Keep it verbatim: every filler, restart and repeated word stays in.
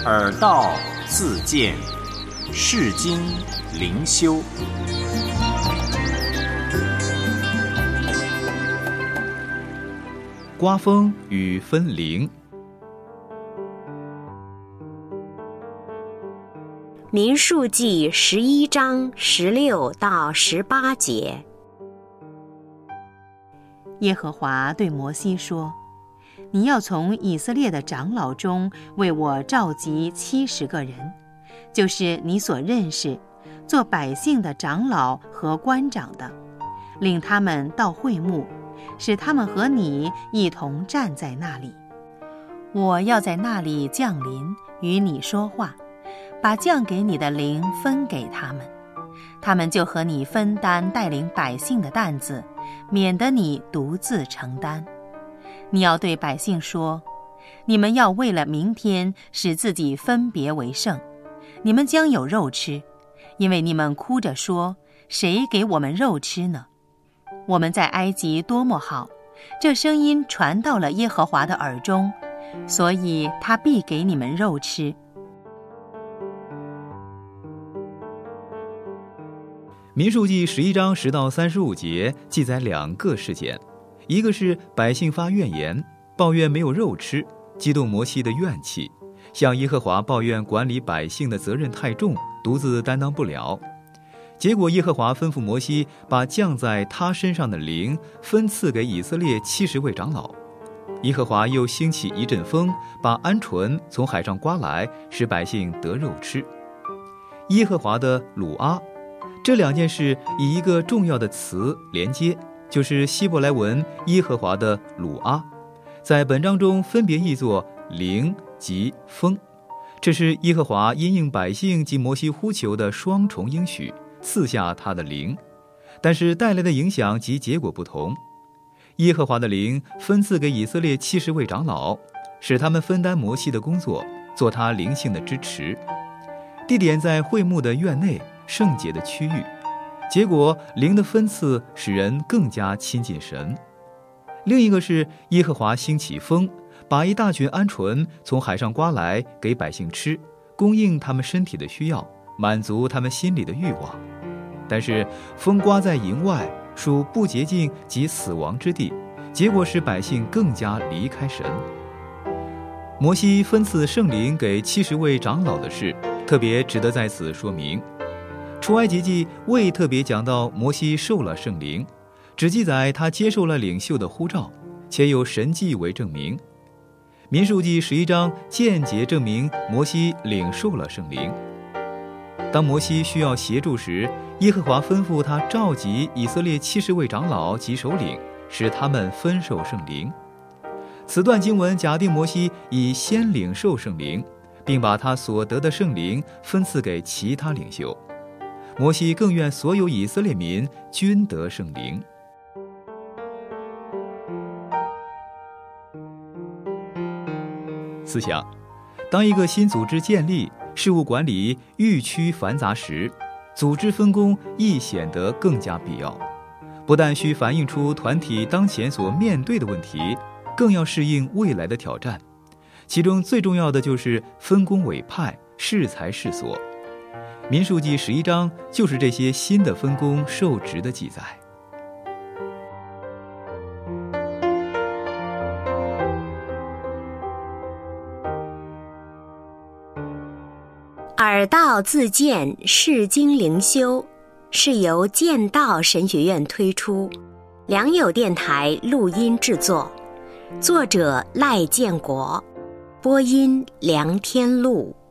耳道自见，世经灵修。 刮风与分灵。 民数记十一章十六到十八节。 耶和华对摩西说：你要从以色列的长老中为我召集七十个人，就是你所认识做百姓的长老和官长的，领他们到会幕，使他们和你一同站在那里。我要在那里降临，与你说话，把降给你的灵分给他们，他们就和你分担带领百姓的担子，免得你独自承担。你要对百姓说：你们要为了明天使自己分别为圣，你们将有肉吃，因为你们哭着说：谁给我们肉吃呢？我们在埃及多么好，这声音传到了耶和华的耳中，所以他必给你们肉吃。 民数记十一章十到三十五节记载两个事件，一个是百姓发怨言，抱怨没有肉吃，激动摩西的怨气，向耶和华抱怨管理百姓的责任太重，独自担当不了。结果耶和华吩咐摩西把降在他身上的灵分赐给以色列七十位长老。耶和华又兴起一阵风，把鹌鹑从海上刮来，使百姓得肉吃。耶和华的鲁阿，这两件事以一个重要的词连接，就是希伯来文耶和华的鲁阿，在本章中分别译作灵及风。这是耶和华因应百姓及摩西呼求的双重应许，赐下他的灵，但是带来的影响及结果不同。耶和华的灵分赐给以色列七十位长老，使他们分担摩西的工作，做他灵性的支持。地点在会幕的院内圣洁的区域，结果灵的分赐使人更加亲近神。另一个是耶和华兴起风，把一大群鹌鹑从海上刮来给百姓吃，供应他们身体的需要，满足他们心里的欲望。但是风刮在营外，属不洁净及死亡之地，结果使百姓更加离开神。摩西分赐圣灵给七十位长老的事，特别值得在此说明。出埃及记未特别讲到摩西受了圣灵，只记载他接受了领袖的呼召，且有神迹为证明。民数记十一章间接证明摩西领受了圣灵。当摩西需要协助时，耶和华吩咐他召集以色列七十位长老及首领，使他们分受圣灵。此段经文假定摩西已先领受圣灵，并把他所得的圣灵分赐给其他领袖。摩西更愿所有以色列民均得圣灵。思想：当一个新组织建立，事务管理愈趋繁杂时，组织分工亦显得更加必要。不但需反映出团体当前所面对的问题，更要适应未来的挑战。其中最重要的就是分工委派，适才适所。民数记十一章就是这些新的分工受职的记载。 耳道自见，世经灵修是由剑道神学院推出，良友电台录音制作，作者赖建国，播音梁天禄。